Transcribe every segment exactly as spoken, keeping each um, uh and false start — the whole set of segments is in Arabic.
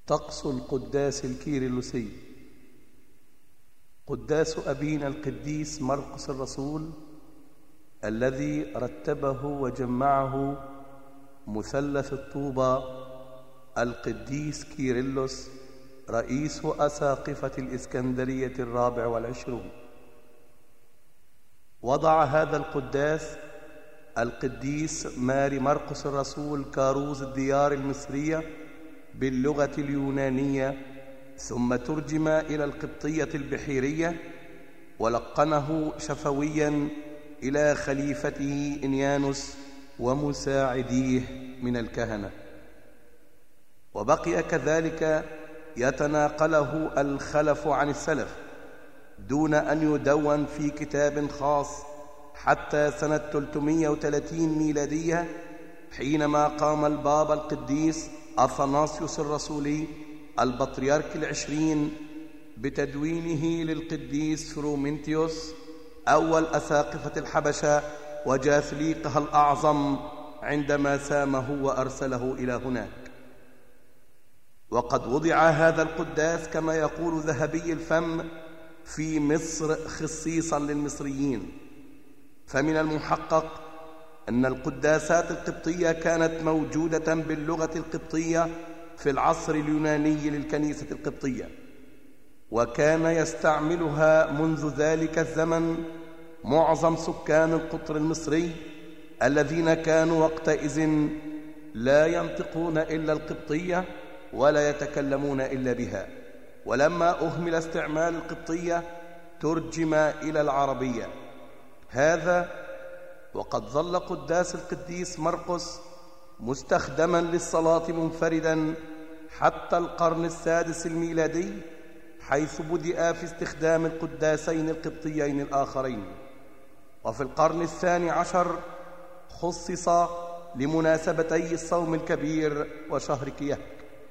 طقس القداس الكيرلسي. قداس أبينا القديس مرقس الرسول الذي رتبه وجمعه مثلث الطوبة القديس كيرلس رئيس أساقفة الإسكندرية الرابع والعشرون. وضع هذا القداس القديس ماري مرقس الرسول كاروز الديار المصرية باللغة اليونانية، ثم ترجم إلى القبطية البحيرية، ولقنه شفويا إلى خليفته إنيانوس ومساعديه من الكهنة، وبقي كذلك يتناقله الخلف عن السلف دون أن يدون في كتاب خاص حتى سنة ثلاثمائة وثلاثين ميلادية، حينما قام البابا القديس أثناسيوس الرسولي البطريرك العشرين بتدوينه للقديس فرومنتيوس أول أساقفة الحبشة وجاثليقها الأعظم عندما سامه وأرسله إلى هناك. وقد وضع هذا القداس كما يقول ذهبي الفم في مصر خصيصا للمصريين، فمن المحقق أن القداسات القبطية كانت موجودة باللغة القبطية في العصر اليوناني للكنيسة القبطية، وكان يستعملها منذ ذلك الزمن معظم سكان القطر المصري الذين كانوا وقتئذ لا ينطقون إلا القبطية ولا يتكلمون إلا بها. ولما أهمل استعمال القبطية ترجم إلى العربية، هذا وقد ظل قداس القديس مرقس مستخدما للصلاة منفردا حتى القرن السادس الميلادي، حيث بدأ في استخدام القداسين القبطيين الآخرين، وفي القرن الثاني عشر خصص لمناسبتي الصوم الكبير وشهر كيهك.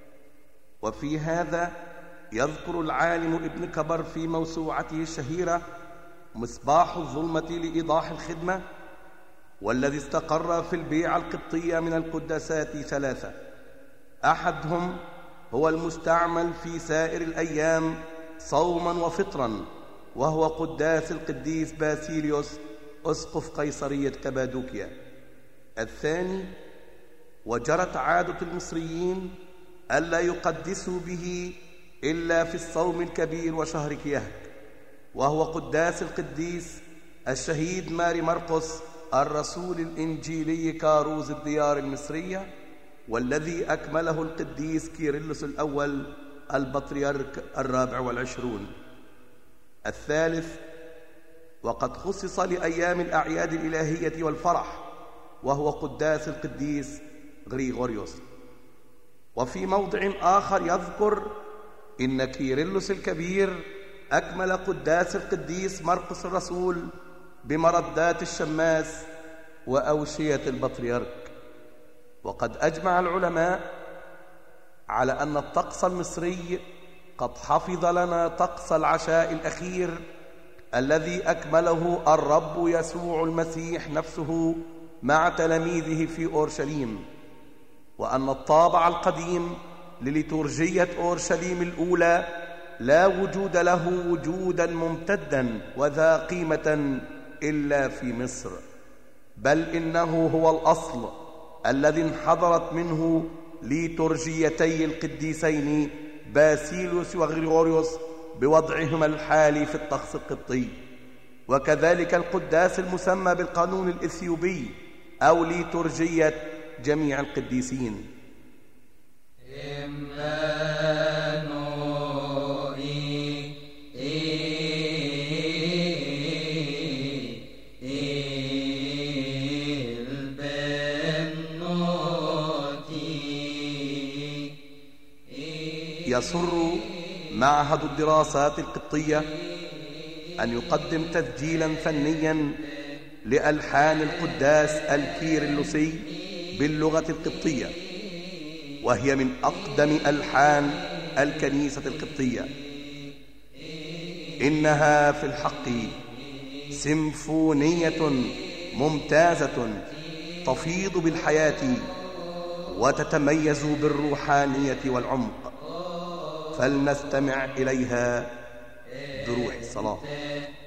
وفي هذا يذكر العالم ابن كبر في موسوعته الشهيرة مصباح الظلمة لإيضاح الخدمة، والذي استقر في البيعة القبطية من القداسات ثلاثة: أحدهم هو المستعمل في سائر الأيام صوما وفطرا، وهو قداس القديس باسيليوس أسقف قيصرية كابادوكيا. الثاني، وجرت عادة المصريين ألا يقدسوا به إلا في الصوم الكبير وشهر كيهك، وهو قداس القديس الشهيد ماري مرقس الرسول الإنجيلي كاروز الديار المصرية، والذي أكمله القديس كيرلس الأول البطريرك الرابع والعشرون. الثالث، وقد خصص لأيام الأعياد الإلهية والفرح، وهو قداس القديس غريغوريوس. وفي موضع آخر يذكر إن كيرلس الكبير أكمل قداس القديس مرقس الرسول بمردات الشماس وأوشية البطريرك. وقد أجمع العلماء على أن الطقس المصري قد حفظ لنا طقس العشاء الأخير الذي أكمله الرب يسوع المسيح نفسه مع تلاميذه في أورشليم، وأن الطابع القديم لليتورجية أورشليم الأولى لا وجود له وجودا ممتدا وذا قيمة إلا في مصر، بل إنه هو الأصل الذي انحدرت منه ليتورجيتي القديسين باسيليوس وغريغوريوس بوضعهما الحالي في الطقس القبطي، وكذلك القداس المسمى بالقانون الإثيوبي أو ليتورجية جميع القديسين. يسر معهد الدراسات القبطية أن يقدم تسجيلا فنيا لألحان القداس الكيرلسي باللغة القبطية، وهي من أقدم ألحان الكنيسة القبطية. إنها في الحق سيمفونية ممتازة تفيض بالحياة وتتميز بالروحانية والعمق. فلنستمع إليها بروح الصلاة.